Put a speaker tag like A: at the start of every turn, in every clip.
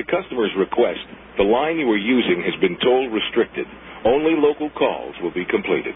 A: customer's request, the line you are using has been toll restricted. Only local calls will be completed.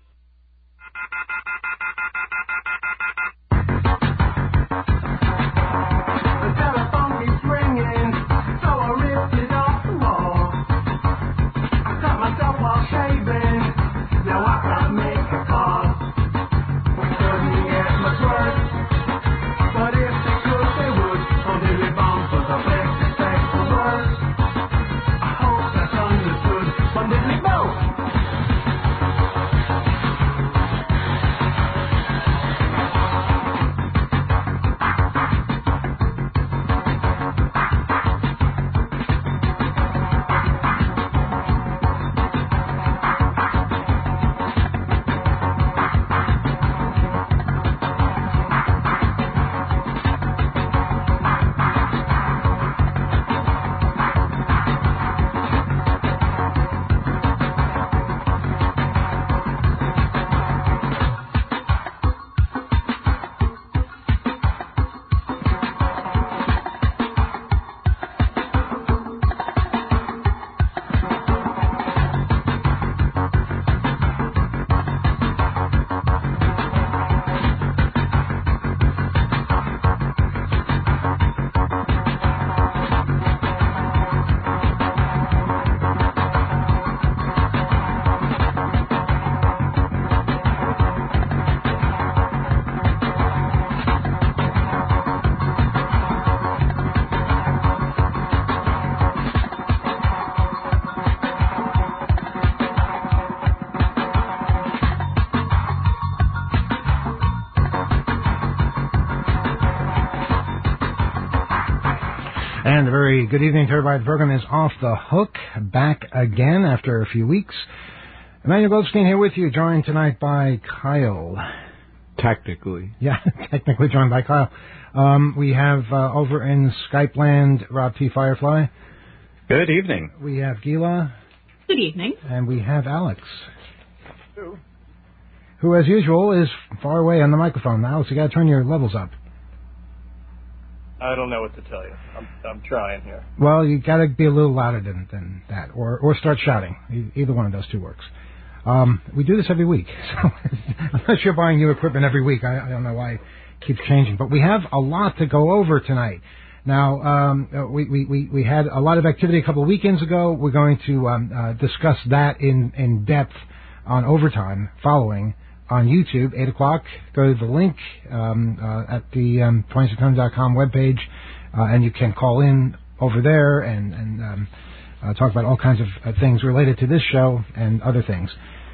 B: And a very good evening to everybody. The program is Off the Hook, back again after a few weeks. Emmanuel Goldstein here with you, joined tonight by Kyle.
C: Technically.
B: Yeah, technically joined by Kyle. We have over in Skype land, Rob T. Firefly.
D: Good evening.
B: We have Gila.
E: Good evening.
B: And we have Alex. Who, as usual, is far away on the microphone. Alex, you got to turn your levels up.
F: I don't know what to tell you. I'm trying here.
B: Well, you got to be a little louder than that, or start shouting. Either one of those two works. We do this every week, so unless you're buying new equipment every week, I don't know why it keeps changing. But we have a lot to go over tonight. Now, we had a lot of activity a couple of weekends ago. We're going to discuss that in depth on Overtime following on YouTube, 8 o'clock. Go to the link at the 2600.com webpage, and you can call in over there and talk about all kinds of things related to this show and other things.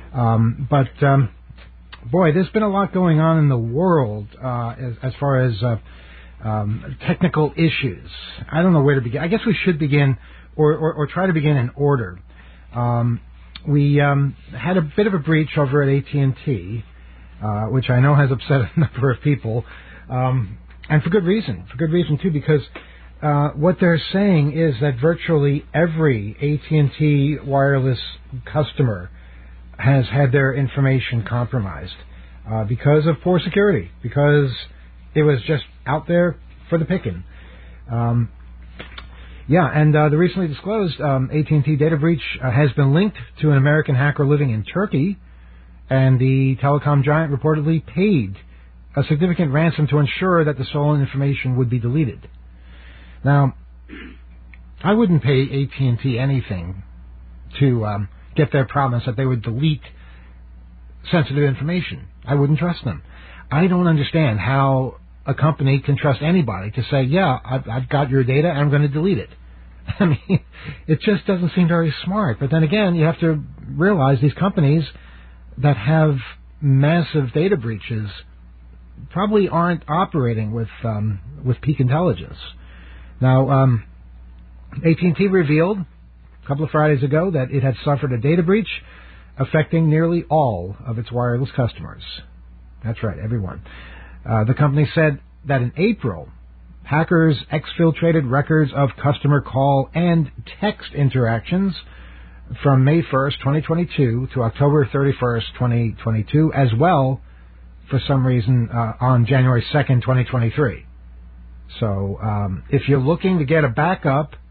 B: Boy, there's been a lot going on in the world as far as technical issues. I don't know where to begin. I guess we should begin or try to begin in order. We had a bit of a breach over at AT&T, which I know has upset a number of people, and for good reason. For good reason, too, because what they're saying is that virtually every AT&T wireless customer has had their information compromised because of poor security, because it was just out there for the picking. The recently disclosed AT&T data breach has been linked to an American hacker living in Turkey, and the telecom giant reportedly paid a significant ransom to ensure that the stolen information would be deleted. Now, I wouldn't pay AT&T anything to get their promise that they would delete sensitive information. I wouldn't trust them. I don't understand how a company can trust anybody to say, yeah, I've got your data, I'm going to delete it. I mean, it just doesn't seem very smart. But then again, you have to realize these companies that have massive data breaches probably aren't operating with peak intelligence. Now, AT&T revealed a couple of Fridays ago that it had suffered a data breach affecting nearly all of its wireless customers. That's right, everyone. The company said that in April, hackers exfiltrated records of customer call and text interactions from May 1st, 2022 to October 31st, 2022, as well, for some reason, on January 2nd, 2023. So if you're looking to get a backup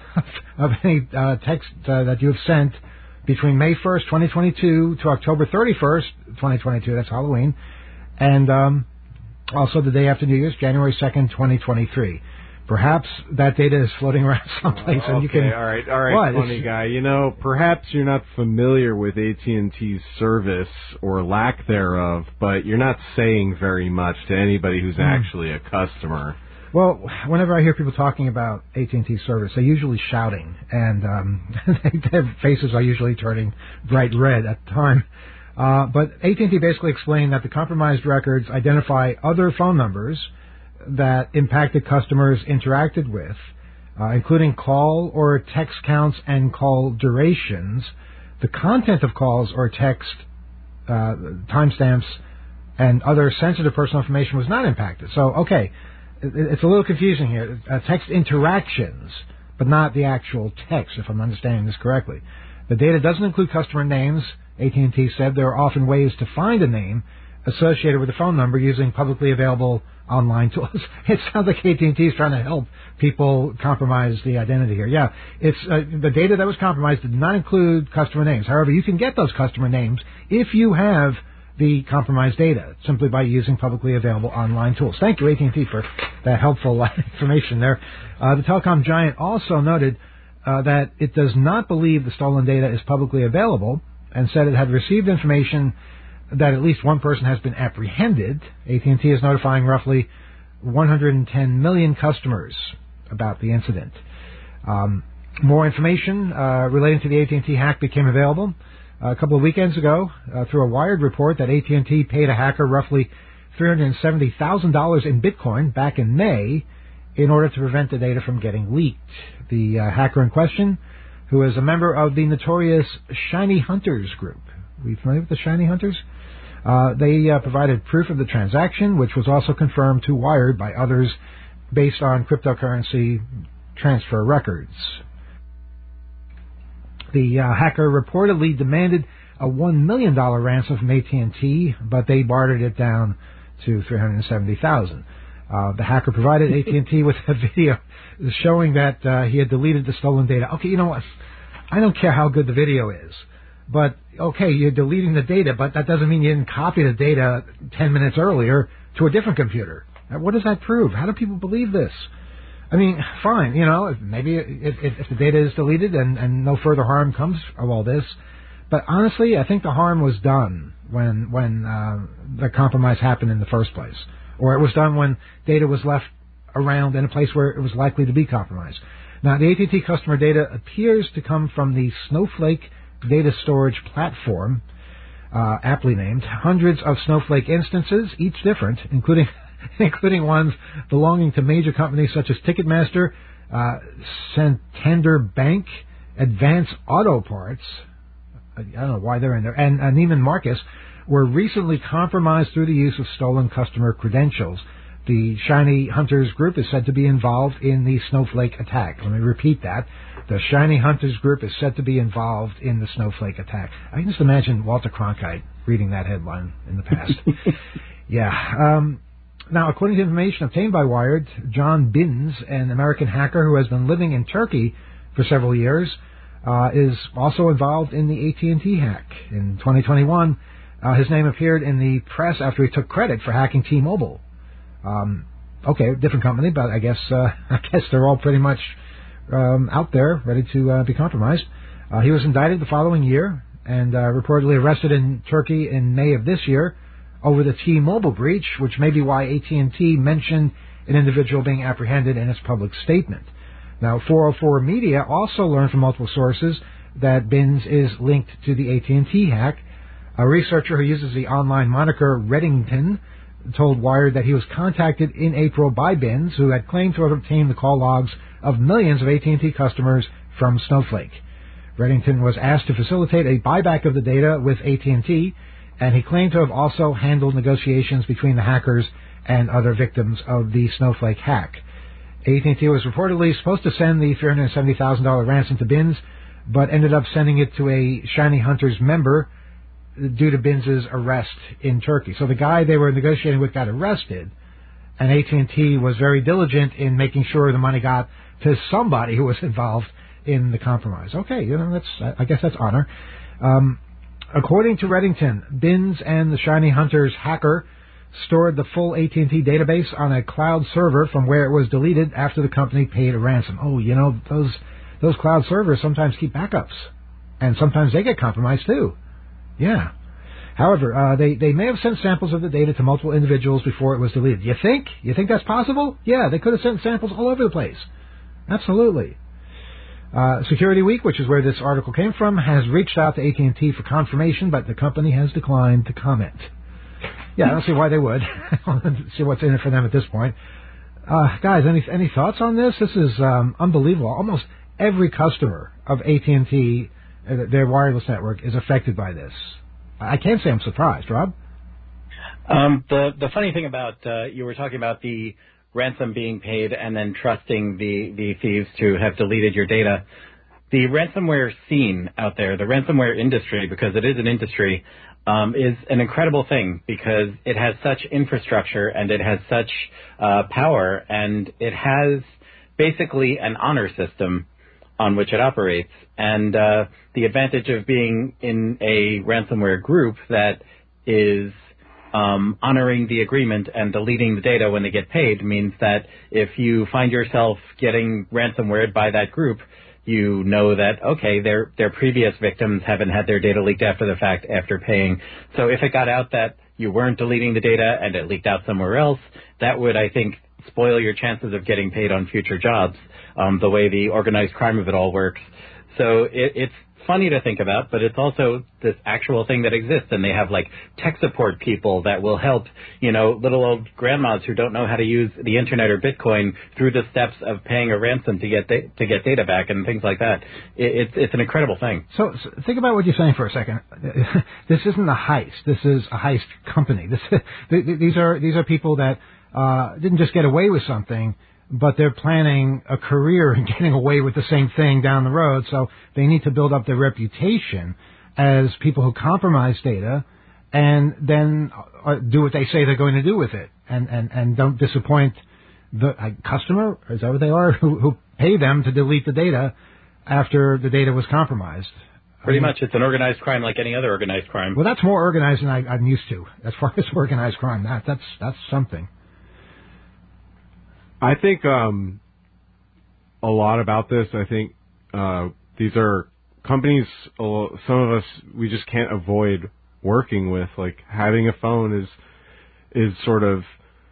B: of any text that you have sent between May 1st, 2022 to October 31st, 2022, that's Halloween, and also the day after New Year's, January 2nd, 2023. Perhaps that data is floating around someplace, and you can...
C: all right, funny guy. Perhaps you're not familiar with AT&T's service or lack thereof, but you're not saying very much to anybody who's actually a customer.
B: Well, whenever I hear people talking about AT&T service, they're usually shouting, and their faces are usually turning bright red at the time. But AT&T basically explained that the compromised records identify other phone numbers that impacted customers interacted with, including call or text counts and call durations. The content of calls or text timestamps and other sensitive personal information was not impacted. So, okay, it's a little confusing here. Text interactions, but not the actual text, if I'm understanding this correctly. The data doesn't include customer names. AT&T said there are often ways to find a name associated with a phone number using publicly available online tools. It sounds like AT&T is trying to help people compromise the identity here. Yeah, it's the data that was compromised did not include customer names. However, you can get those customer names if you have the compromised data simply by using publicly available online tools. Thank you, AT&T, for that helpful information there. The telecom giant also noted that it does not believe the stolen data is publicly available and said it had received information that at least one person has been apprehended. AT&T is notifying roughly 110 million customers about the incident. More information relating to the AT&T hack became available a couple of weekends ago through a Wired report that AT&T paid a hacker roughly $370,000 in Bitcoin back in May in order to prevent the data from getting leaked. The hacker in question, who is a member of the notorious Shiny Hunters group. Are you familiar with the Shiny Hunters? They provided proof of the transaction, which was also confirmed to Wired by others based on cryptocurrency transfer records. The hacker reportedly demanded a $1 million ransom from AT&T, but they bartered it down to $370,000. The hacker provided AT&T with a video showing that he had deleted the stolen data. Okay, you know what? I don't care how good the video is. But, okay, you're deleting the data, but that doesn't mean you didn't copy the data 10 minutes earlier to a different computer. What does that prove? How do people believe this? I mean, fine, maybe if the data is deleted and no further harm comes of all this. But honestly, I think the harm was done when the compromise happened in the first place. Or it was done when data was left around in a place where it was likely to be compromised. Now, the AT&T customer data appears to come from the Snowflake data storage platform, aptly named. Hundreds of Snowflake instances, each different, including ones belonging to major companies such as Ticketmaster, Santander Bank, Advance Auto Parts, I don't know why they're in there, and Neiman Marcus, were recently compromised through the use of stolen customer credentials. The Shiny Hunters group is said to be involved in the Snowflake attack. Let me repeat that. The Shiny Hunters group is said to be involved in the Snowflake attack. I can just imagine Walter Cronkite reading that headline in the past. Yeah. Now, according to information obtained by Wired, John Binns, an American hacker who has been living in Turkey for several years, is also involved in the AT&T hack. In 2021, his name appeared in the press after he took credit for hacking T-Mobile. Okay, different company, but I guess they're all pretty much out there, ready to be compromised. He was indicted the following year and reportedly arrested in Turkey in May of this year over the T-Mobile breach, which may be why AT&T mentioned an individual being apprehended in its public statement. Now, 404 Media also learned from multiple sources that Binns is linked to the AT&T hack. A researcher who uses the online moniker Reddington told Wired that he was contacted in April by Binns, who had claimed to have obtained the call logs of millions of AT&T customers from Snowflake. Reddington was asked to facilitate a buyback of the data with AT&T, and he claimed to have also handled negotiations between the hackers and other victims of the Snowflake hack. AT&T was reportedly supposed to send the $370,000 ransom to Binns, but ended up sending it to a Shiny Hunters member due to Binns' arrest in Turkey. So the guy they were negotiating with got arrested, and AT&T was very diligent in making sure the money got to somebody who was involved in the compromise. Okay, I guess that's honor. According to Reddington, Binns and the Shiny Hunters hacker stored the full AT&T database on a cloud server from where it was deleted after the company paid a ransom. Oh, those cloud servers sometimes keep backups, and sometimes they get compromised too. Yeah. However, they may have sent samples of the data to multiple individuals before it was deleted. You think? You think that's possible? Yeah, they could have sent samples all over the place. Absolutely. Security Week, which is where this article came from, has reached out to AT&T for confirmation, but the company has declined to comment. Yeah, I don't see why they would. I don't see what's in it for them at this point. Guys, any thoughts on this? This is unbelievable. Almost every customer of AT&T, their wireless network, is affected by this. I can't say I'm surprised, Rob.
D: The funny thing about, you were talking about the ransom being paid and then trusting the thieves to have deleted your data. The ransomware scene out there, the ransomware industry, because it is an industry, is an incredible thing because it has such infrastructure and it has such power, and it has basically an honor system on which it operates. And the advantage of being in a ransomware group that is honoring the agreement and deleting the data when they get paid means that if you find yourself getting ransomwared by that group, you know that, okay, their previous victims haven't had their data leaked after the fact, after paying. So if it got out that you weren't deleting the data and it leaked out somewhere else, that would, I think, spoil your chances of getting paid on future jobs, the way the organized crime of it all works. So it's funny to think about, but it's also this actual thing that exists, and they have like tech support people that will help, little old grandmas who don't know how to use the internet or Bitcoin through the steps of paying a ransom to get data back and things like that. It's an incredible thing.
B: So think about what you're saying for a second. This isn't a heist. This is a heist company. These are people that didn't just get away with something, but they're planning a career in getting away with the same thing down the road, so they need to build up their reputation as people who compromise data and then do what they say they're going to do with it, and don't disappoint the customer, is that what they are, who pay them to delete the data after the data was compromised.
D: Pretty much. It's an organized crime like any other organized crime.
B: Well, that's more organized than I'm used to, as far as organized crime. That's something.
C: I think a lot about this. I think these are companies, some of us, we just can't avoid working with. Like, having a phone is sort of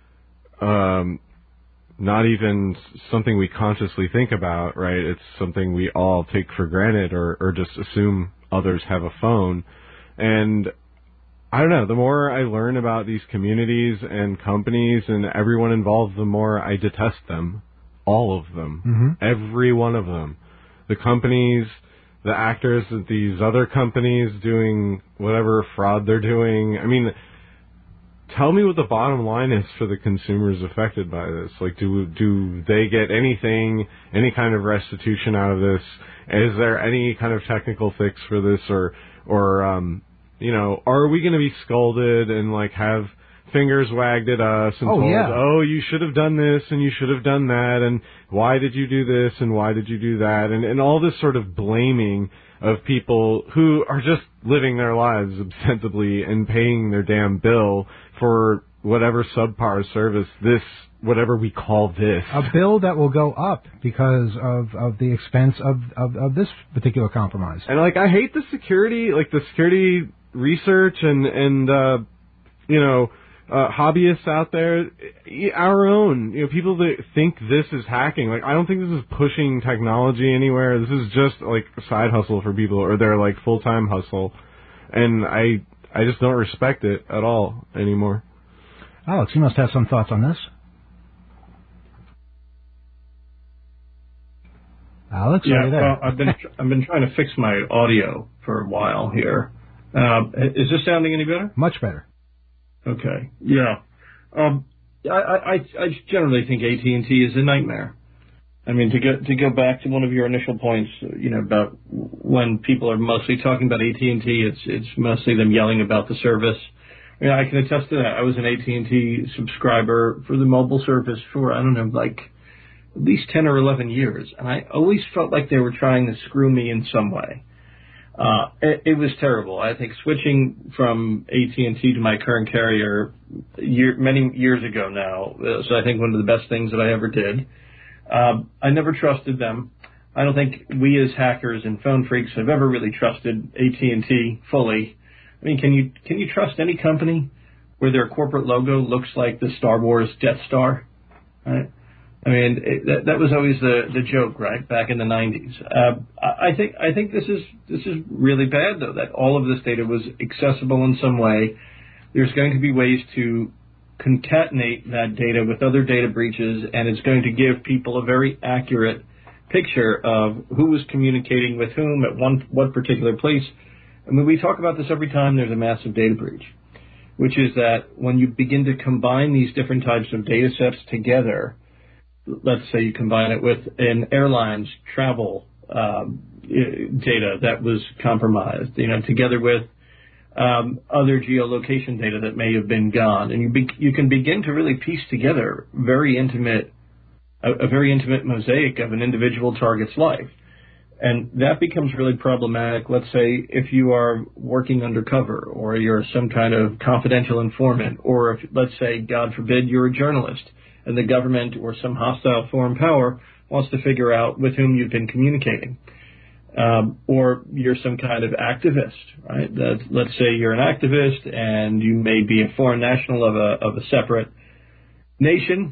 C: not even something we consciously think about, right? It's something we all take for granted or just assume others have a phone. And I don't know, the more I learn about these communities and companies and everyone involved, the more I detest them. All of them. Mm-hmm. Every one of them. The companies, the actors at these other companies doing whatever fraud they're doing. I mean, tell me what the bottom line is for the consumers affected by this. Like, do they get anything, any kind of restitution out of this? Is there any kind of technical fix for this, or are we going to be scolded and like have fingers wagged at us and told, oh, you should have done this and you should have done that, and why did you do this and why did you do that, and all this sort of blaming of people who are just living their lives ostensibly and paying their damn bill for whatever subpar service, this, whatever we call this.
B: A bill that will go up because of the expense of this particular compromise.
C: And like, I hate the security research and hobbyists out there, our own, people that think this is hacking. Like, I don't think this is pushing technology anywhere. This is just like a side hustle for people, or their like full-time hustle. And I just don't respect it at all anymore.
B: Alex, you must have some thoughts on this. Alex,
F: yeah,
B: are you there?
F: Well, I've been trying to fix my audio for a while here. Is this sounding any better?
B: Much better.
F: Okay. Yeah. I generally think AT&T is a nightmare. I mean, to go back to one of your initial points, about when people are mostly talking about AT&T, it's mostly them yelling about the service. Yeah, I can attest to that. I was an AT&T subscriber for the mobile service for, at least 10 or 11 years, and I always felt like they were trying to screw me in some way. It was terrible. I think switching from AT&T to my current carrier many years ago now is, I think, one of the best things that I ever did. I never trusted them. I don't think we as hackers and phone freaks have ever really trusted AT&T fully. I mean, can you trust any company where their corporate logo looks like the Star Wars Death Star? Right? I mean, that was always the joke, right? Back in the 90s. I think this is really bad, though, that all of this data was accessible in some way. There's going to be ways to concatenate that data with other data breaches, and it's going to give people a very accurate picture of who was communicating with whom at what particular place. I mean, we talk about this every time there's a massive data breach, which is that when you begin to combine these different types of data sets together, let's say you combine it with an airline's travel data that was compromised, together with other geolocation data that may have been gone, and you can begin to really piece together a very intimate mosaic of an individual target's life. And that becomes really problematic, let's say, if you are working undercover or you're some kind of confidential informant, or if, let's say, God forbid, you're a journalist and the government or some hostile foreign power wants to figure out with whom you've been communicating. Or you're some kind of activist, right? Let's say you're an activist and you may be a foreign national of a separate nation.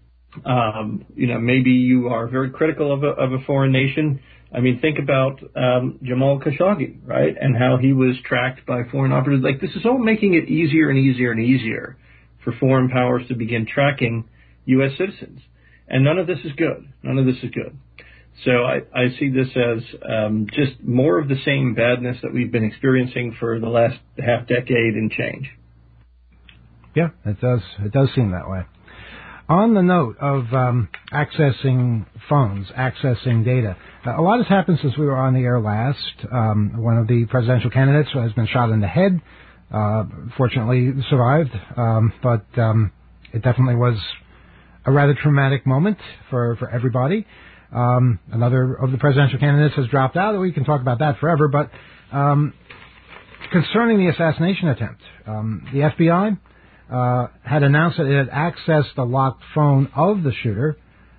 F: Maybe you are very critical of a foreign nation. I mean, think about Jamal Khashoggi, right, and how he was tracked by foreign operatives. Like, this is all making it easier and easier and easier for foreign powers to begin tracking U.S. citizens. And none of this is good. None of this is good. So I see this as just more of the same badness that we've been experiencing for the last half decade and change.
B: Yeah, it does. It does seem that way. On the note of accessing phones, accessing data, a lot has happened since we were on the air last. One of the presidential candidates has been shot in the head. Fortunately, survived, but it definitely was a rather traumatic moment for everybody. Another of the presidential candidates has dropped out. We can talk about that forever, but concerning the assassination attempt, the FBI had announced that it had accessed the locked phone of the shooter.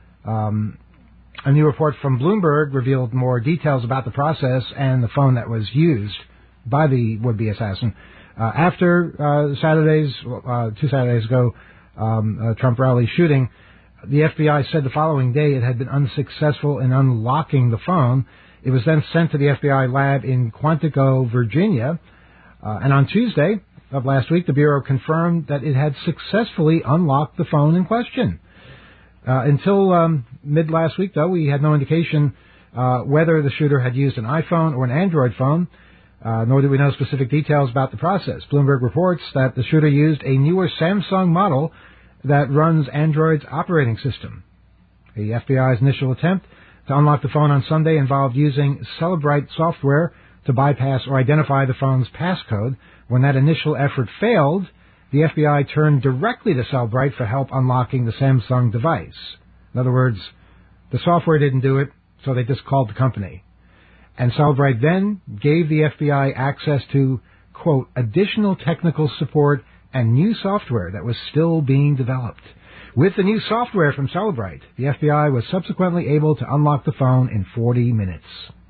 B: A new report from Bloomberg revealed more details about the process and the phone that was used by the would-be assassin. After 2 Saturdays ago, Trump rally shooting, the FBI said the following day it had been unsuccessful in unlocking the phone. It was then sent to the FBI lab in Quantico, Virginia. And on Tuesday of last week, the Bureau confirmed that it had successfully unlocked the phone in question. Until mid last week, though, we had no indication whether the shooter had used an iPhone or an Android phone, nor did we know specific details about the process. Bloomberg reports that the shooter used a newer Samsung model that runs Android's operating system. The FBI's initial attempt to unlock the phone on Sunday involved using Cellebrite software to bypass or identify the phone's passcode. When that initial effort failed, the FBI turned directly to Cellebrite for help unlocking the Samsung device. In other words, the software didn't do it, so they just called the company. And Cellebrite then gave the FBI access to, quote, additional technical support and new software that was still being developed. With the new software from Cellebrite, the FBI was subsequently able to unlock the phone in 40 minutes.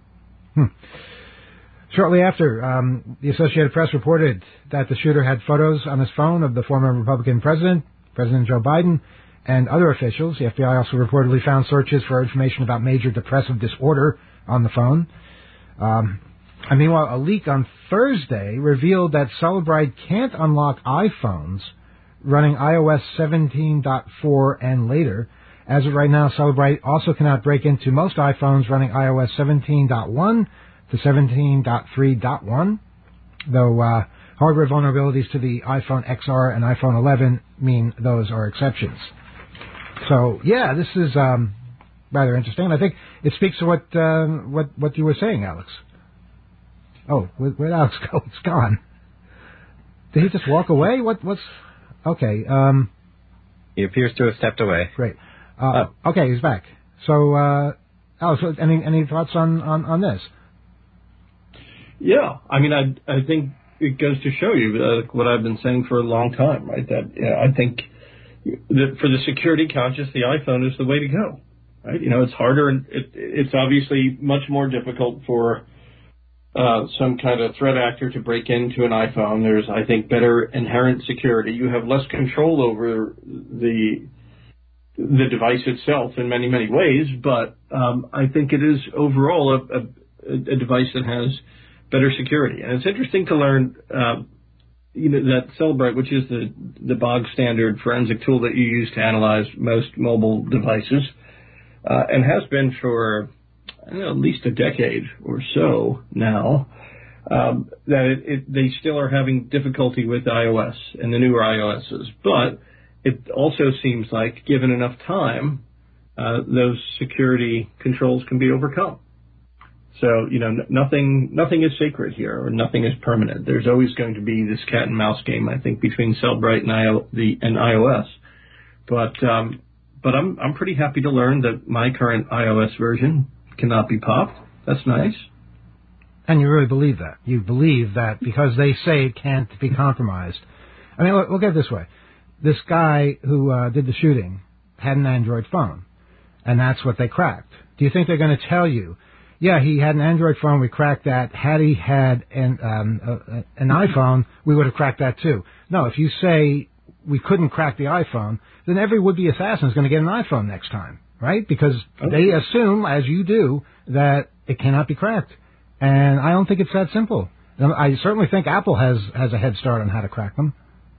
B: Shortly after, the Associated Press reported that the shooter had photos on his phone of the former Republican President Joe Biden, and other officials. The FBI also reportedly found searches for information about major depressive disorder on the phone. And meanwhile, a leak on Thursday revealed that Cellebrite can't unlock iPhones running iOS 17.4 and later. As of right now, Cellebrite also cannot break into most iPhones running iOS 17.1 to 17.3.1, though hardware vulnerabilities to the iPhone XR and iPhone 11 mean those are exceptions. So, yeah, this is rather interesting. I think it speaks to what you were saying, Alex. Oh, where'd Alex go? It's gone. Did he just walk away? What's... Okay.
D: He appears to have stepped away.
B: Great. Okay, he's back. So, Alex, any thoughts on this?
F: Yeah, I mean, I think it goes to show you what I've been saying for a long time, right? That I think that for the security conscious, the iPhone is the way to go, right? It's harder, and it's obviously much more difficult for some kind of threat actor to break into an iPhone. There's, I think, better inherent security. You have less control over the device itself in many, many ways, but I think it is overall a device that has better security. And it's interesting to learn, that Cellebrite, which is the bog standard forensic tool that you use to analyze most mobile devices, and has been for at least a decade or so now, that they still are having difficulty with iOS and the newer iOSs. But it also seems like, given enough time, those security controls can be overcome. So, nothing is sacred here, or nothing is permanent. There's always going to be this cat and mouse game, I think, between Cellebrite and iOS. But I'm pretty happy to learn that my current iOS version cannot be popped. That's nice.
B: And you really believe that? You believe that because they say it can't be compromised. I mean, look at it this way. This guy who did the shooting had an Android phone, and that's what they cracked. Do you think they're going to tell you, yeah, he had an Android phone, we cracked that. Had he had an iPhone, we would have cracked that too. No, if you say we couldn't crack the iPhone, then every would-be assassin is going to get an iPhone next time, right? Because they assume, as you do, that it cannot be cracked. And I don't think it's that simple. I certainly think Apple has a head start on how to crack them.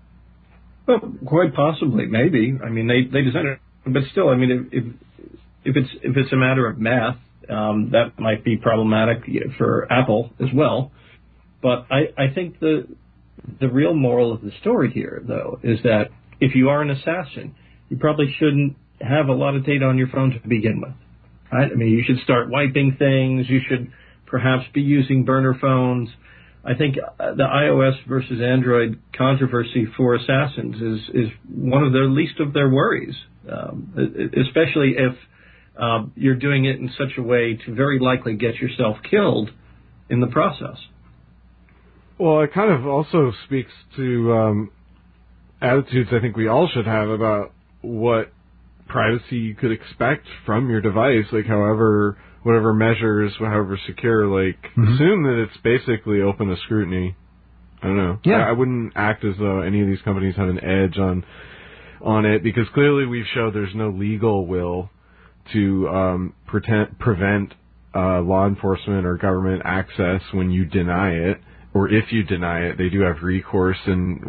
F: Well, quite possibly, maybe. I mean, they designed it, but still, I mean, if it's a matter of math, that might be problematic for Apple as well. But I think the real moral of the story here, though, is that if you are an assassin, you probably shouldn't have a lot of data on your phone to begin with. Right? I mean, you should start wiping things. You should perhaps be using burner phones. I think the iOS versus Android controversy for assassins is one of their least of their worries, especially if you're doing it in such a way to very likely get yourself killed in the process.
C: Well, it kind of also speaks to attitudes I think we all should have about what privacy you could expect from your device, like whatever measures, however secure, like assume that it's basically open to scrutiny. I don't know.
B: Yeah.
C: I wouldn't act as though any of these companies have an edge on it, because clearly we've showed there's no legal will to prevent law enforcement or government access when you deny it, or if you deny it, they do have recourse, and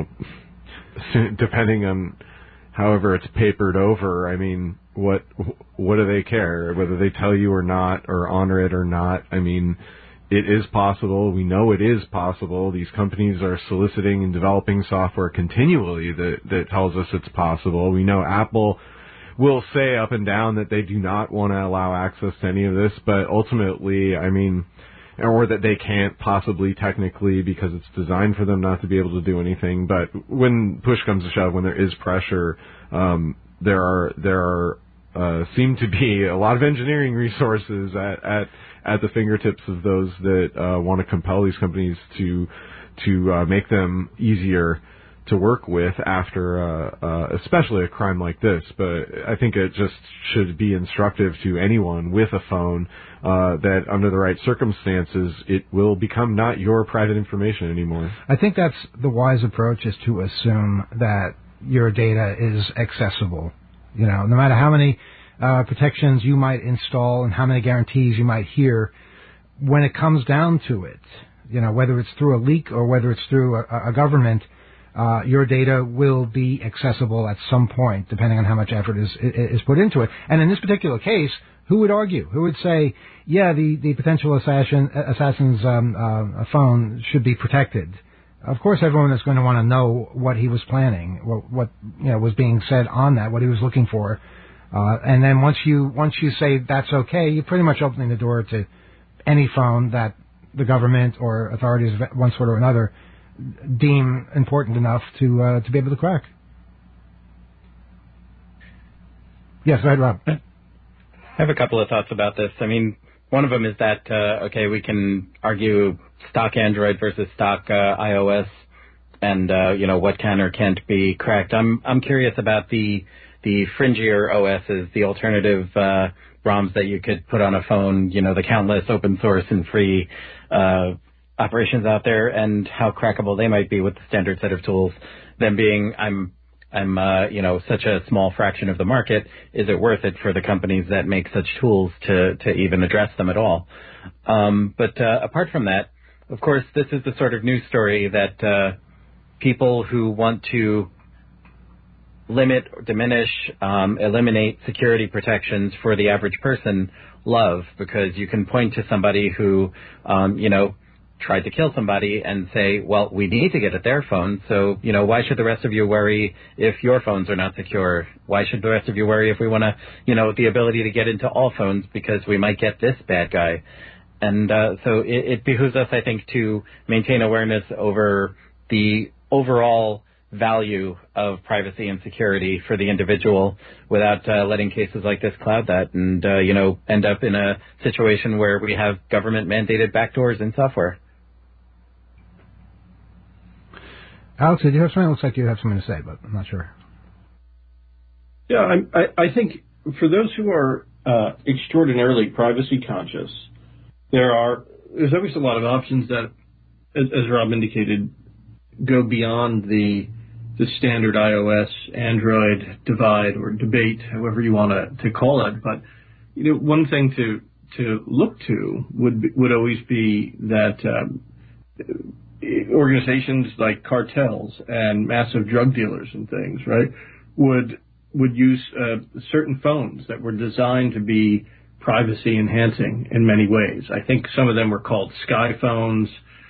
C: depending on however it's papered over, I mean, what do they care whether they tell you or not, or honor it or not? I mean, it is possible. We know it is possible. These companies are soliciting and developing software continually that tells us it's possible. We know Apple will say up and down that they do not want to allow access to any of this, but ultimately, I mean, or that they can't possibly technically because it's designed for them not to be able to do anything. But when push comes to shove, when there is pressure, there are seem to be a lot of engineering resources at the fingertips of those that want to compel these companies to make them easier to work with after especially a crime like this. But I think it just should be instructive to anyone with a phone that under the right circumstances it will become not your private information anymore.
B: I think that's the wise approach, is to assume that your data is accessible. No matter how many protections you might install and how many guarantees you might hear, when it comes down to it, whether it's through a leak or whether it's through a government, your data will be accessible at some point, depending on how much effort is put into it. And in this particular case, who would argue? Who would say, yeah, the potential assassin's phone should be protected? Of course, everyone is going to want to know what he was planning, what was being said on that, what he was looking for. And then once you say that's okay, you're pretty much opening the door to any phone that the government or authorities of one sort or another deem important enough to be able to crack. Yes, go ahead, Rob.
D: I have a couple of thoughts about this. I mean, one of them is that, we can argue stock Android versus stock iOS and, what can or can't be cracked. I'm curious about the fringier OSs, the alternative ROMs that you could put on a phone, the countless open source and free operations out there, and how crackable they might be with the standard set of tools. Them being, I'm such a small fraction of the market. Is it worth it for the companies that make such tools to even address them at all? But apart from that, of course, this is the sort of news story that people who want to limit, diminish, eliminate security protections for the average person love, because you can point to somebody who, tried to kill somebody and say, well, we need to get at their phone, so, why should the rest of you worry if your phones are not secure? Why should the rest of you worry if we want to, the ability to get into all phones because we might get this bad guy? And so it behooves us, I think, to maintain awareness over the overall value of privacy and security for the individual without letting cases like this cloud that and, end up in a situation where we have government-mandated backdoors in software.
B: Alex, did you have something? It looks like you have something to say, but I'm not sure.
F: Yeah, I think for those who are extraordinarily privacy conscious, there's always a lot of options that, as Rob indicated, go beyond the standard iOS, Android divide or debate, however you want to call it. But one thing to look to would always be that organizations like cartels and massive drug dealers and things, right, would use certain phones that were designed to be privacy enhancing in many ways. I think some of them were called Sky phones,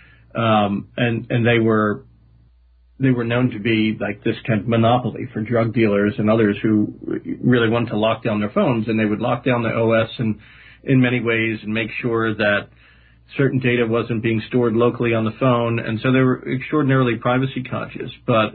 F: and they were known to be like this kind of monopoly for drug dealers and others who really wanted to lock down their phones, and they would lock down the OS in many ways and make sure that certain data wasn't being stored locally on the phone, and so they were extraordinarily privacy conscious. But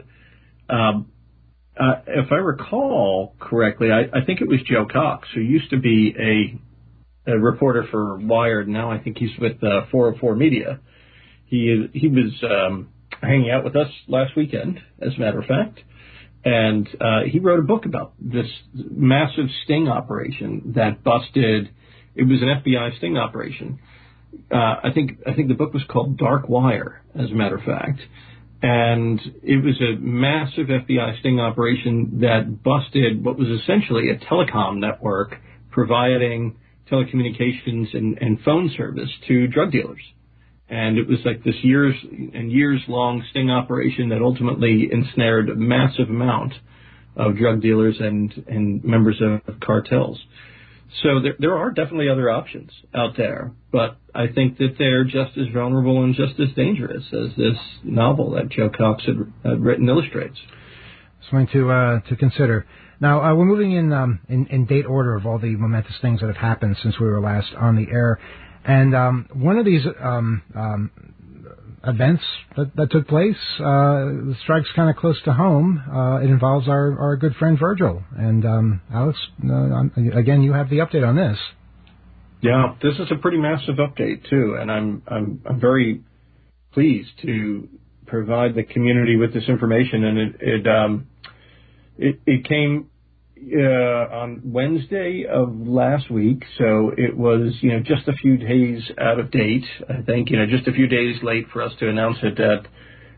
F: if I recall correctly, I think it was Joe Cox, who used to be a reporter for Wired. Now I think he's with 404 Media. He was hanging out with us last weekend, as a matter of fact, and he wrote a book about this massive sting operation that busted. It was an FBI sting operation. I think the book was called Dark Wire, as a matter of fact, and it was a massive FBI sting operation that busted what was essentially a telecom network providing telecommunications and phone service to drug dealers. And it was like this years and years long sting operation that ultimately ensnared a massive amount of drug dealers and members of cartels. So there are definitely other options out there, but I think that they're just as vulnerable and just as dangerous as this novel that Joe Cox had written illustrates.
B: Something to consider. Now, we're moving in date order of all the momentous things that have happened since we were last on the air. And one of these events that took place strikes kind of close to home. It involves our good friend Virgil. And Alex, again, you have the update on this.
F: Yeah, this is a pretty massive update too, and I'm very pleased to provide the community with this information. And it came on Wednesday of last week, so it was just a few days out of date. I think just a few days late for us to announce it at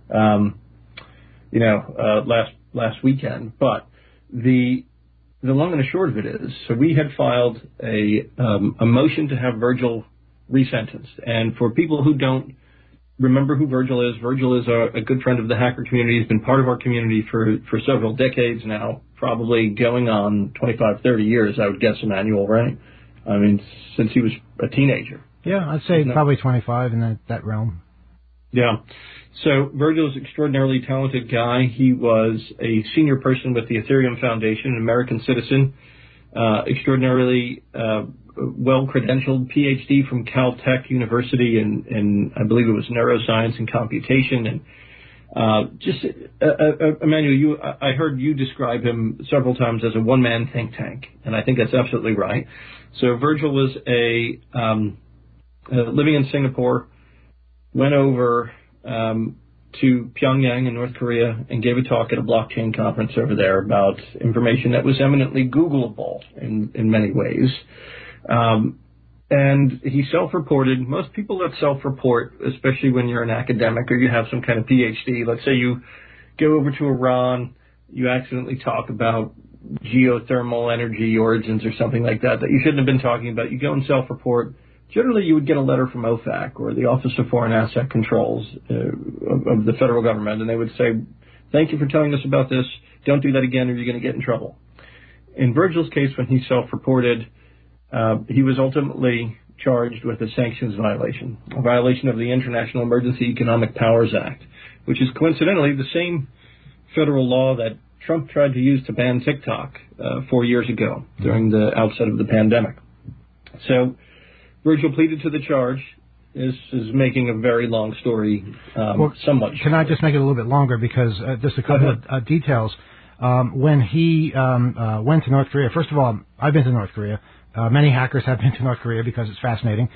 F: last weekend. But the long and the short of it is, so we had filed a motion to have Virgil resentenced. And for people who don't remember who Virgil is a good friend of the hacker community. He's been part of our community for several decades now, probably going on 25, 30 years, I would guess, Emmanuel, right? I mean, since he was a teenager.
B: Yeah, I'd say probably 25 in that realm.
F: Yeah. So Virgil is an extraordinarily talented guy. He was a senior person with the Ethereum Foundation, an American citizen, extraordinarily well-credentialed PhD from Caltech University in I believe it was neuroscience and computation. Emmanuel, I heard you describe him several times as a one-man think tank, and I think that's absolutely right. So Virgil was living in Singapore, went over to Pyongyang in North Korea and gave a talk at a blockchain conference over there about information that was eminently Googleable in many ways. And he self-reported. Most people that self-report, especially when you're an academic or you have some kind of PhD, let's say you go over to Iran, you accidentally talk about geothermal energy origins or something like that you shouldn't have been talking about. You go and self-report. Generally, you would get a letter from OFAC or the Office of Foreign Asset Controls of the federal government, and they would say, thank you for telling us about this. Don't do that again or you're going to get in trouble. In Virgil's case, when he self-reported, he was ultimately charged with a sanctions violation, a violation of the International Emergency Economic Powers Act, which is coincidentally the same federal law that Trump tried to use to ban TikTok 4 years ago during the outset of the pandemic. So Virgil pleaded to the charge. This is making a very long story somewhat short.
B: Can I just make it a little bit longer because just a couple of details. When he went to North Korea, first of all, I've been to North Korea. Many hackers have been to North Korea because it's fascinating.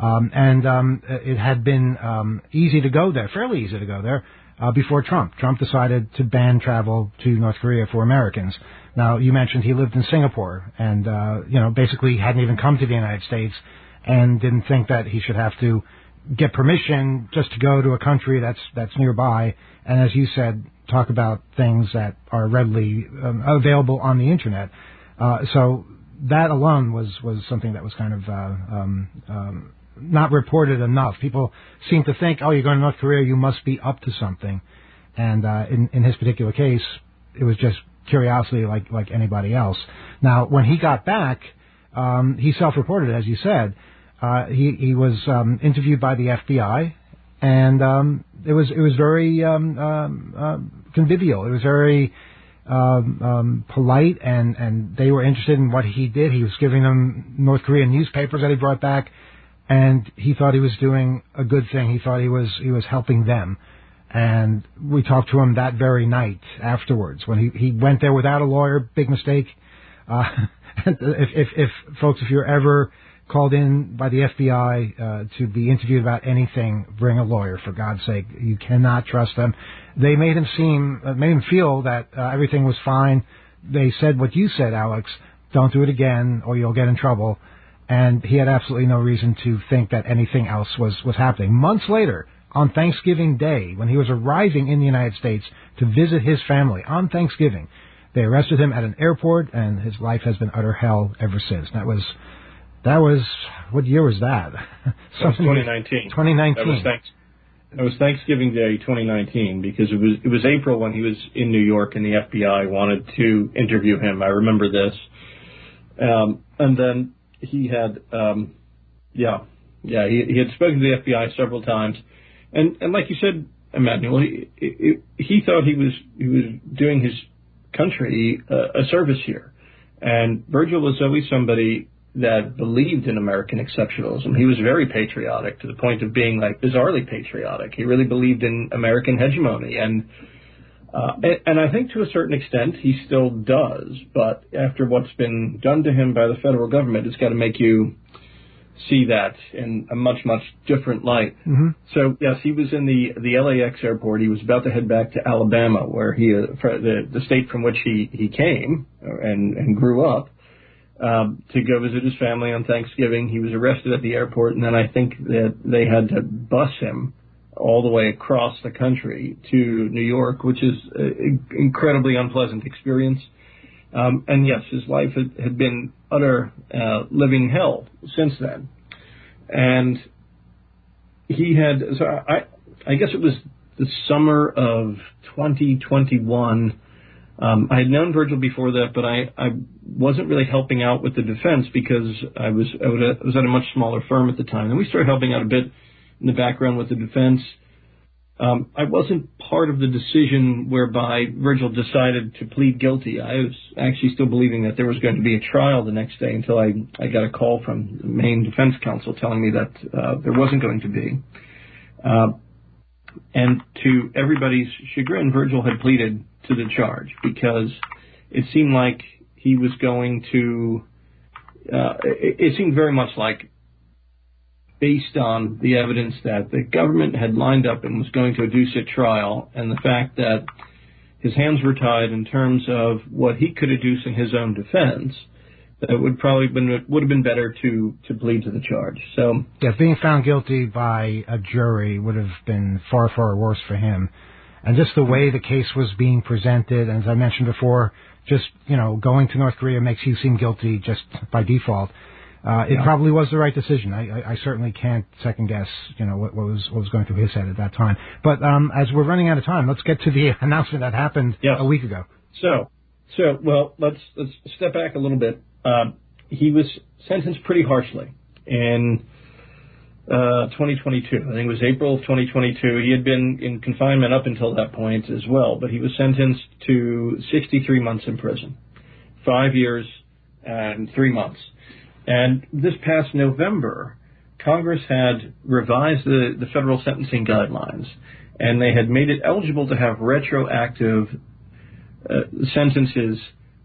B: It had been easy to go there, fairly easy to go there, before Trump. Trump decided to ban travel to North Korea for Americans. Now, you mentioned he lived in Singapore and, basically hadn't even come to the United States and didn't think that he should have to get permission just to go to a country that's nearby. And as you said, talk about things that are readily available on the Internet. So that alone was something that was kind of not reported enough. People seem to think, oh, you're going to North Korea, you must be up to something. And in his particular case, it was just curiosity like anybody else. Now, when he got back, he self-reported, as you said. He was interviewed by the FBI, and it was very convivial. It was very polite, and they were interested in what he did. He was giving them North Korean newspapers that he brought back, and he thought he was doing a good thing. He thought he was helping them. And we talked to him that very night afterwards when he went there without a lawyer. Big mistake. If folks, if you're ever called in by the FBI to be interviewed about anything, bring a lawyer, for God's sake. You cannot trust them. They made him feel that everything was fine. They said what you said, Alex. Don't do it again, or you'll get in trouble. And he had absolutely no reason to think that anything else was happening. Months later, on Thanksgiving Day, when he was arriving in the United States to visit his family on Thanksgiving, they arrested him at an airport, and his life has been utter hell ever since. That was what year was that?
F: That was 2019.
B: 2019.
F: That was Thanksgiving Day 2019 because it was April when he was in New York and the FBI wanted to interview him. I remember this. And then he had, he had spoken to the FBI several times. And like you said, Emmanuel, he thought he was doing his country a service here. And Virgil was always somebody that believed in American exceptionalism. He was very patriotic to the point of being like bizarrely patriotic. He really believed in American hegemony. And I think to a certain extent he still does. But after what's been done to him by the federal government, it's got to make you see that in a much, much different light. Mm-hmm. So, yes, he was in the LAX airport. He was about to head back to Alabama, where the state from which he came and grew up, to go visit his family on Thanksgiving. He was arrested at the airport, and then I think that they had to bus him all the way across the country to New York, which is an incredibly unpleasant experience. And yes, his life had been utter living hell since then. And he had, so I guess it was the summer of 2021. I had known Virgil before that, but I wasn't really helping out with the defense because I was at a much smaller firm at the time. And we started helping out a bit in the background with the defense. I wasn't part of the decision whereby Virgil decided to plead guilty. I was actually still believing that there was going to be a trial the next day until I got a call from the Maine Defense Counsel telling me that there wasn't going to be. And to everybody's chagrin, Virgil had pleaded to the charge because it seemed like he was going to, it seemed very much like, based on the evidence that the government had lined up and was going to adduce at trial, and the fact that his hands were tied in terms of what he could adduce in his own defense, that it would have been better to plead to the charge. So
B: yeah, being found guilty by a jury would have been far, far worse for him. And just the way the case was being presented, and as I mentioned before, just, going to North Korea makes you seem guilty just by default. It probably was the right decision. I certainly can't second guess, what was going through his head at that time. But as we're running out of time, let's get to the announcement that happened a week ago.
F: So well, let's step back a little bit. He was sentenced pretty harshly in 2022. I think it was April of 2022. He had been in confinement up until that point as well, but he was sentenced to 63 months in prison, 5 years and 3 months. And this past November, Congress had revised the federal sentencing guidelines, and they had made it eligible to have retroactive sentences,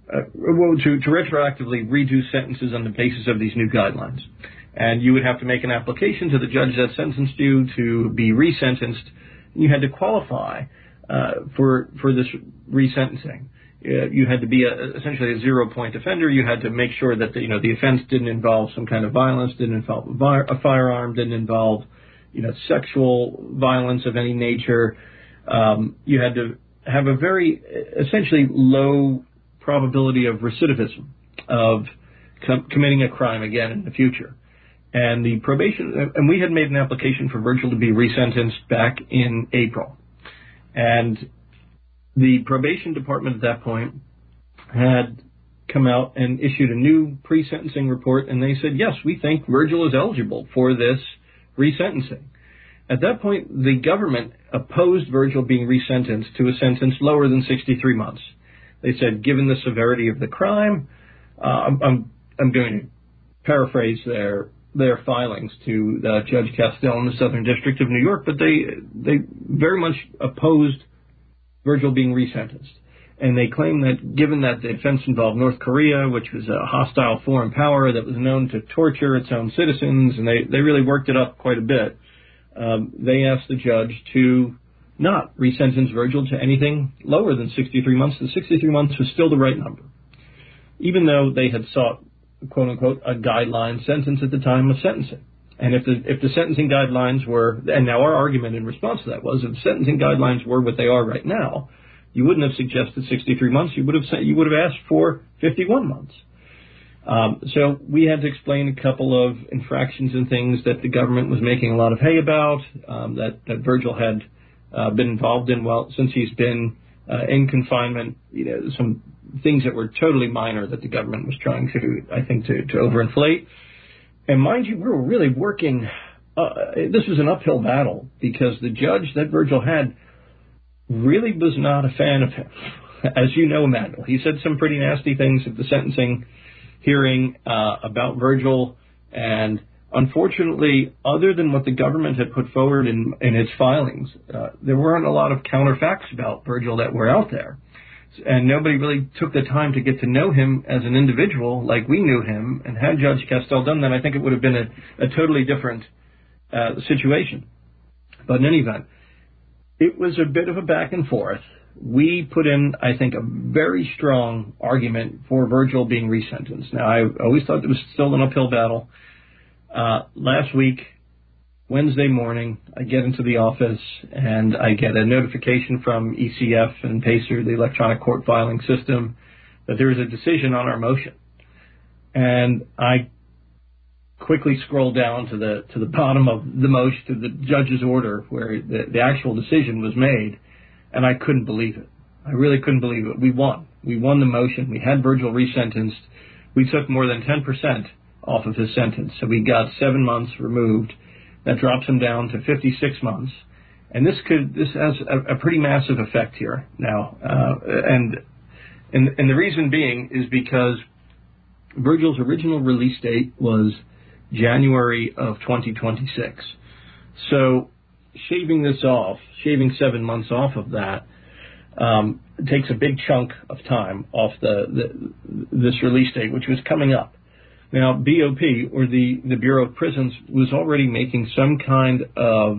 F: to retroactively reduce sentences on the basis of these new guidelines. And you would have to make an application to the judge that sentenced you to be resentenced. You had to qualify for this resentencing. You had to be essentially a 0-point offender. You had to make sure that the offense didn't involve some kind of violence, didn't involve a firearm, didn't involve sexual violence of any nature. You had to have a very essentially low probability of recidivism, of committing a crime again in the future. And the probation, and we had made an application for Virgil to be resentenced back in April. And the probation department at that point had come out and issued a new pre-sentencing report, and they said, yes, we think Virgil is eligible for this resentencing. At that point, the government opposed Virgil being resentenced to a sentence lower than 63 months. They said, given the severity of the crime, I'm going to paraphrase their filings to Judge Castell in the Southern District of New York, but they very much opposed Virgil being resentenced. And they claim that given that the offense involved North Korea, which was a hostile foreign power that was known to torture its own citizens, and they really worked it up quite a bit, they asked the judge to not resentence Virgil to anything lower than 63 months. The 63 months was still the right number, even though they had sought, quote-unquote, a guideline sentence at the time of sentencing. And if the sentencing guidelines were, and now our argument in response to that was, if the sentencing guidelines were what they are right now, you wouldn't have suggested 63 months. You would have asked for 51 months. So we had to explain a couple of infractions and things that the government was making a lot of hay about, that Virgil had been involved in since he's been in confinement. Some things that were totally minor that the government was trying to, I think, to overinflate. And mind you, we were really working, this was an uphill battle because the judge that Virgil had really was not a fan of him. As you know, Emmanuel, he said some pretty nasty things at the sentencing hearing about Virgil, and unfortunately, other than what the government had put forward in its filings, there weren't a lot of counterfacts about Virgil that were out there. And nobody really took the time to get to know him as an individual like we knew him. And had Judge Castell done that, I think it would have been a totally different situation. But in any event, it was a bit of a back and forth. We put in, I think, a very strong argument for Virgil being resentenced. Now, I always thought it was still an uphill battle. Last week, Wednesday morning, I get into the office and I get a notification from ECF and PACER, the electronic court filing system, that there is a decision on our motion. And I quickly scroll down to the bottom of the motion, to the judge's order where the actual decision was made, and I couldn't believe it. I really couldn't believe it. We won. We won the motion. We had Virgil resentenced. We took more than 10% off of his sentence, so we got 7 months removed. That drops him down to 56 months. And this has a pretty massive effect here now. And the reason being is because Virgil's original release date was January of 2026. So shaving this off, shaving 7 months off of that, takes a big chunk of time off this release date, which was coming up. Now, BOP, or the Bureau of Prisons, was already making some kind of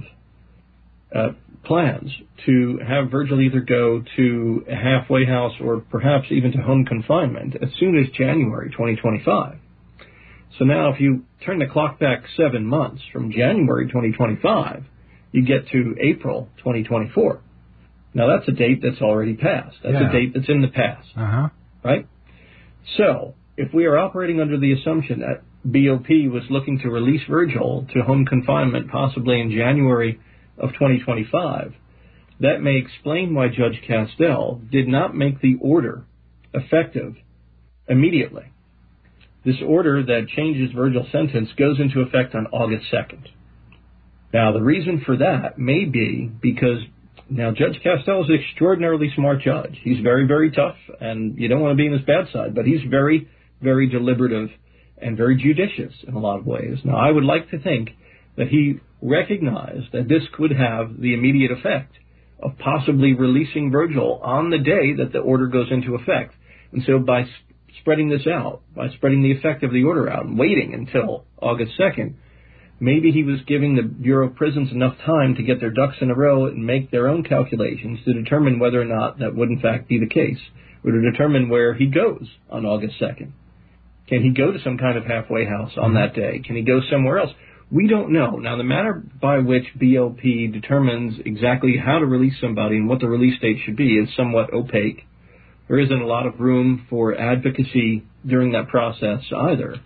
F: plans to have Virgil either go to a halfway house or perhaps even to home confinement as soon as January 2025. So now if you turn the clock back 7 months from January 2025, you get to April 2024. Now that's a date that's already passed. That's a date that's in the past. Right? So if we are operating under the assumption that BOP was looking to release Virgil to home confinement possibly in January of 2025, that may explain why Judge Castell did not make the order effective immediately. This order that changes Virgil's sentence goes into effect on August 2nd. Now, the reason for that may be because now Judge Castell is an extraordinarily smart judge. He's very, very tough, and you don't want to be in his bad side, but he's very, very deliberative and very judicious in a lot of ways. Now, I would like to think that he recognized that this could have the immediate effect of possibly releasing Virgil on the day that the order goes into effect. And so by spreading this out, by spreading the effect of the order out and waiting until August 2nd, maybe he was giving the Bureau of Prisons enough time to get their ducks in a row and make their own calculations to determine whether or not that would in fact be the case, or to determine where he goes on August 2nd. Can he go to some kind of halfway house on that day? Can he go somewhere else? We don't know. Now, the manner by which BOP determines exactly how to release somebody and what the release date should be is somewhat opaque. There isn't a lot of room for advocacy during that process either.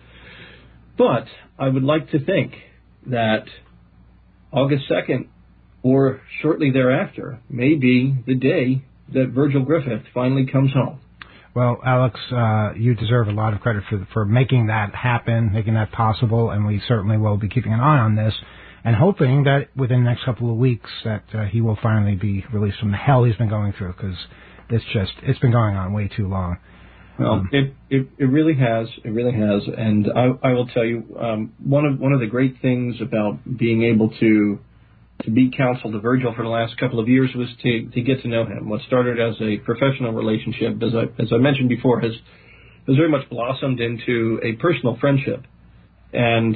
F: But I would like to think that August 2nd or shortly thereafter may be the day that Virgil Griffith finally comes home.
B: Well, Alex, you deserve a lot of credit for making that happen, making that possible, and we certainly will be keeping an eye on this and hoping that within the next couple of weeks that he will finally be released from the hell he's been going through, because it's been going on way too long.
F: Well, it really has. It really has. And I will tell you, one of the great things about being able to be counsel to Virgil for the last couple of years was to get to know him. What started as a professional relationship, as I mentioned before, has very much blossomed into a personal friendship. And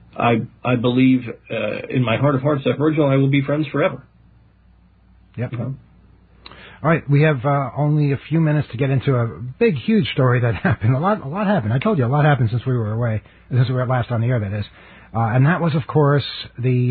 F: I believe in my heart of hearts that Virgil and I will be friends forever.
B: Yep. All right, we have only a few minutes to get into a big, huge story that happened. A lot happened. I told you a lot happened since we were away, since we were last on the air, that is. And that was, of course, the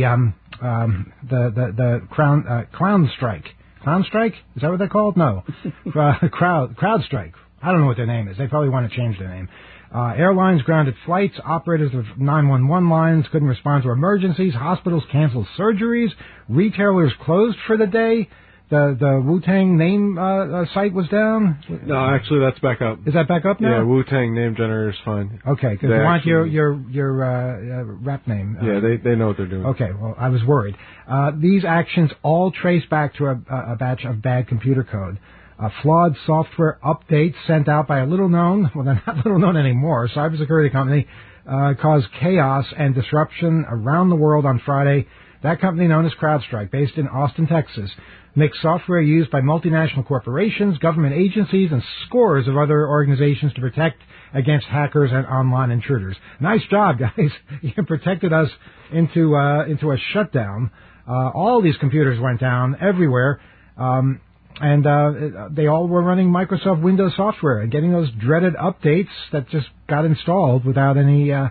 B: clown strike. Clown strike? Is that what they're called? No. Crowd strike. I don't know what their name is. They probably want to change their name. Airlines grounded flights. Operators of 911 lines couldn't respond to emergencies. Hospitals canceled surgeries. Retailers closed for the day. The Wu-Tang name site was down?
C: No, actually, that's back up.
B: Is that back up now?
C: Yeah, Wu-Tang name generator is fine.
B: Okay, because they want your rap name.
C: Yeah, they know what they're doing.
B: Okay, well, I was worried. These actions all trace back to a batch of bad computer code. Flawed software updates sent out by a little-known, well, they're not little-known anymore, cybersecurity company, caused chaos and disruption around the world on Friday. That company, known as CrowdStrike, based in Austin, Texas, makes software used by multinational corporations, government agencies, and scores of other organizations to protect against hackers and online intruders. Nice job, guys. You protected us into a shutdown. All these computers went down everywhere, and they all were running Microsoft Windows software and getting those dreaded updates that just got installed without any yes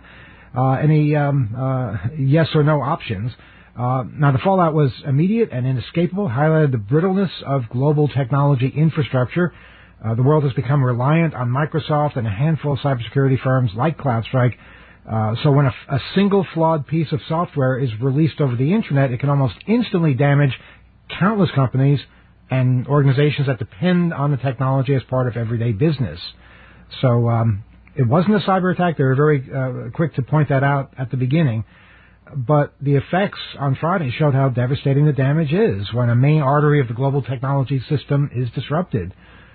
B: or no options. Now, the fallout was immediate and inescapable, highlighted the brittleness of global technology infrastructure. The world has become reliant on Microsoft and a handful of cybersecurity firms like CrowdStrike. So when a single flawed piece of software is released over the Internet, it can almost instantly damage countless companies and organizations that depend on the technology as part of everyday business. So it wasn't a cyber attack. They were very quick to point that out at the beginning. But the effects on Friday showed how devastating the damage is when a main artery of the global technology system is disrupted.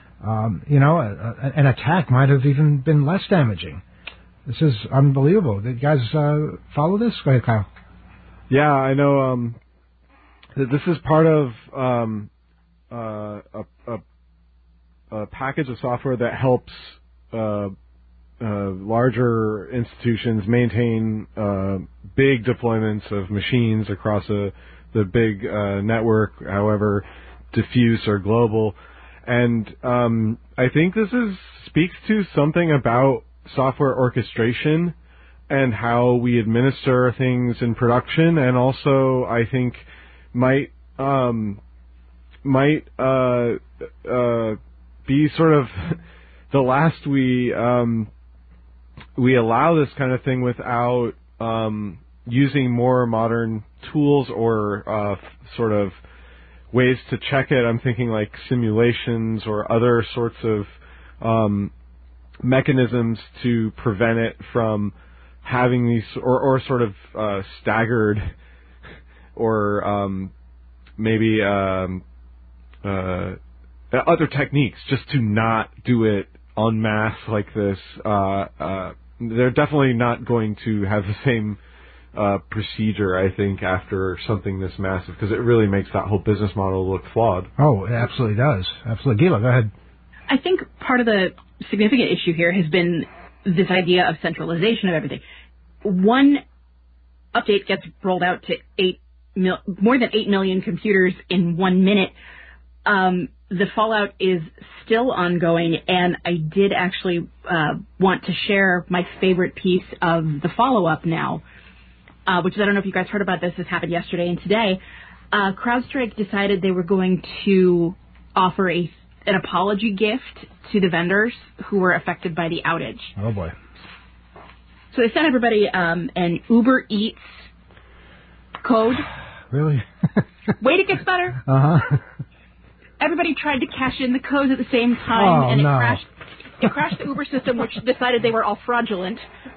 B: An attack might have even been less damaging. This is unbelievable. Did you guys follow this? Go ahead, Kyle.
C: Yeah, I know. This is part of a package of software that helps larger institutions maintain big deployments of machines across the big network, however diffuse or global. And I think this speaks to something about software orchestration and how we administer things in production, and also I think might be sort of the last we allow this kind of thing without using more modern tools or sort of ways to check it. I'm thinking like simulations or other sorts of mechanisms to prevent it from having these or sort of staggered or maybe other techniques just to not do it en masse like this. They're definitely not going to have the same procedure, I think, after something this massive, because it really makes that whole business model look flawed.
B: Oh, it absolutely does. Absolutely. Gila, go ahead.
E: I think part of the significant issue here has been this idea of centralization of everything. One update gets rolled out to more than 8 million computers in 1 minute. The fallout is still ongoing, and I did actually want to share my favorite piece of the follow-up now, which is, I don't know if you guys heard about this. This happened yesterday and today. CrowdStrike decided they were going to offer an apology gift to the vendors who were affected by the outage.
B: Oh, boy.
E: So they sent everybody an Uber Eats code.
B: Really?
E: Wait, it gets better.
B: Uh-huh.
E: Everybody tried to cash in the codes at the same time, and it crashed the Uber system, which decided they were all fraudulent.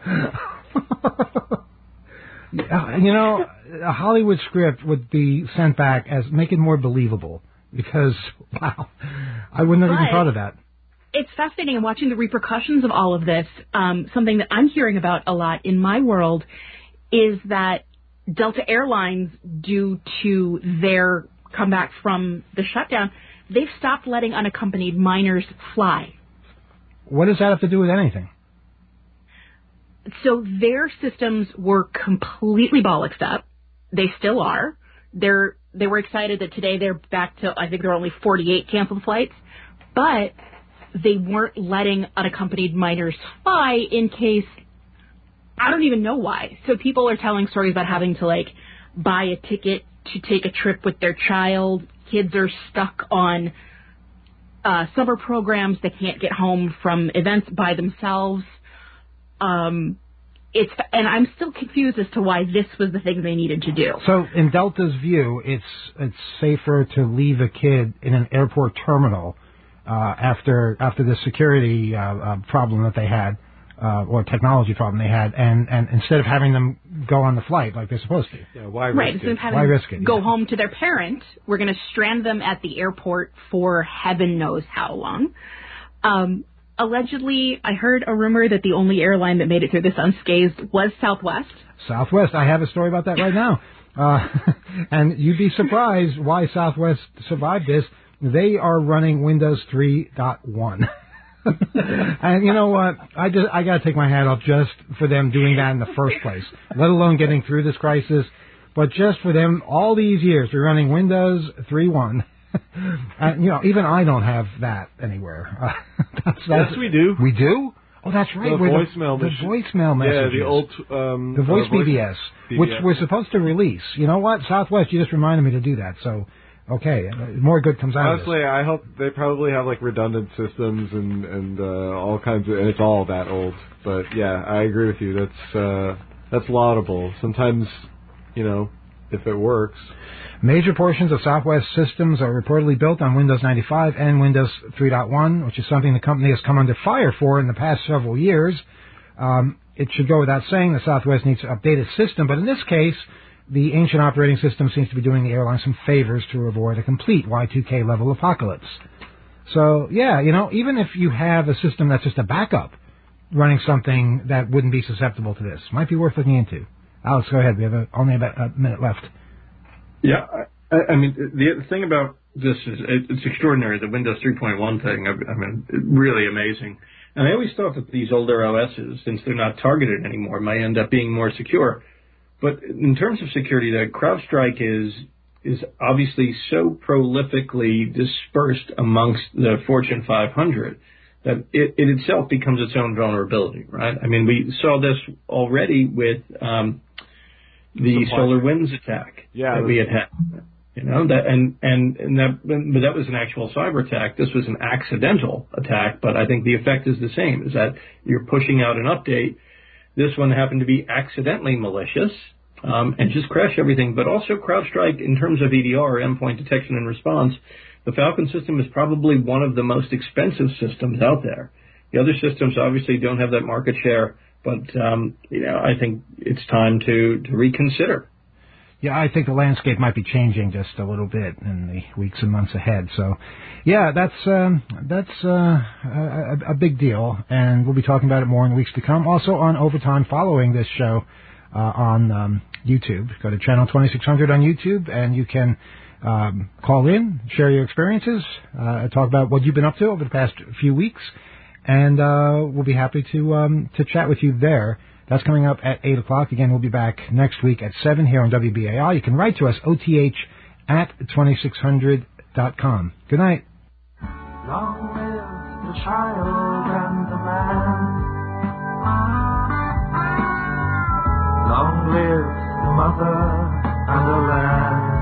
B: You know, a Hollywood script would be sent back as make it more believable, because, wow, I wouldn't have even thought of that.
E: It's fascinating watching the repercussions of all of this. Something that I'm hearing about a lot in my world is that Delta Airlines, due to their comeback from the shutdown, they've stopped letting unaccompanied minors fly.
B: What does that have to do with anything?
E: So their systems were completely bollocksed up. They still are. They were excited that today they're back to, I think there are only 48 canceled flights, but they weren't letting unaccompanied minors fly in case, I don't even know why. So people are telling stories about having to, like, buy a ticket to take a trip with their child. Kids are stuck on summer programs. They can't get home from events by themselves. And I'm still confused as to why this was the thing they needed to do.
B: So in Delta's view, it's safer to leave a kid in an airport terminal after the security problem that they had, or technology problem they had, and instead of having them go on the flight like they're supposed to.
C: Yeah, why risk
E: right,
C: it?
E: instead of having them go home to their parent, we're going to strand them at the airport for heaven knows how long. Allegedly, I heard a rumor that the only airline that made it through this unscathed was Southwest.
B: Southwest, I have a story about that right now. And you'd be surprised why Southwest survived this. They are running Windows 3.1. And you know what? I got to take my hat off just for them doing that in the first place, let alone getting through this crisis. But just for them, all these years, we're running Windows 3.1. And, you know, even I don't have that anywhere.
C: Yes, we do.
B: We do? Oh, that's right.
C: The voicemail
B: messages.
C: Yeah, the old...
B: the voice BBS, which we're supposed to release. You know what? Southwest, you just reminded me to do that. So, okay, more good comes out
C: Honestly,
B: of this.
C: I hope they probably have, like, redundant systems and all kinds of... And it's all that old. But, yeah, I agree with you. That's laudable. Sometimes, you know, if it works...
B: Major portions of Southwest systems are reportedly built on Windows 95 and Windows 3.1, which is something the company has come under fire for in the past several years. It should go without saying that Southwest needs to update its system, but in this case, the ancient operating system seems to be doing the airline some favors to avoid a complete Y2K level apocalypse. So, yeah, you know, even if you have a system that's just a backup running something that wouldn't be susceptible to this, might be worth looking into. Alex, go ahead. We have only about a minute left.
F: Yeah, I mean, the thing about this is it's extraordinary. The Windows 3.1 thing, I mean, really amazing. And I always thought that these older OSs, since they're not targeted anymore, might end up being more secure. But in terms of security, that CrowdStrike is obviously so prolifically dispersed amongst the Fortune 500 that it itself becomes its own vulnerability, right? I mean, we saw this already with the SolarWinds attack that we had. You know, but that was an actual cyber attack. This was an accidental attack, but I think the effect is the same, is that you're pushing out an update. This one happened to be accidentally malicious, and just crash everything. But also CrowdStrike, in terms of EDR, endpoint detection and response, the Falcon system is probably one of the most expensive systems out there. The other systems obviously don't have that market share, but, I think it's time to reconsider.
B: Yeah, I think the landscape might be changing just a little bit in the weeks and months ahead. So, yeah, that's a big deal, and we'll be talking about it more in the weeks to come. Also on Overtime following this show on YouTube. Go to Channel 2600 on YouTube, and you can call in, share your experiences, talk about what you've been up to over the past few weeks, and we'll be happy to chat with you there. That's coming up at 8 o'clock. Again, we'll be back next week at 7 here on WBAI. You can write to us, oth@2600.com. Good night.
G: Long live the child and the man. Long live the mother and the land.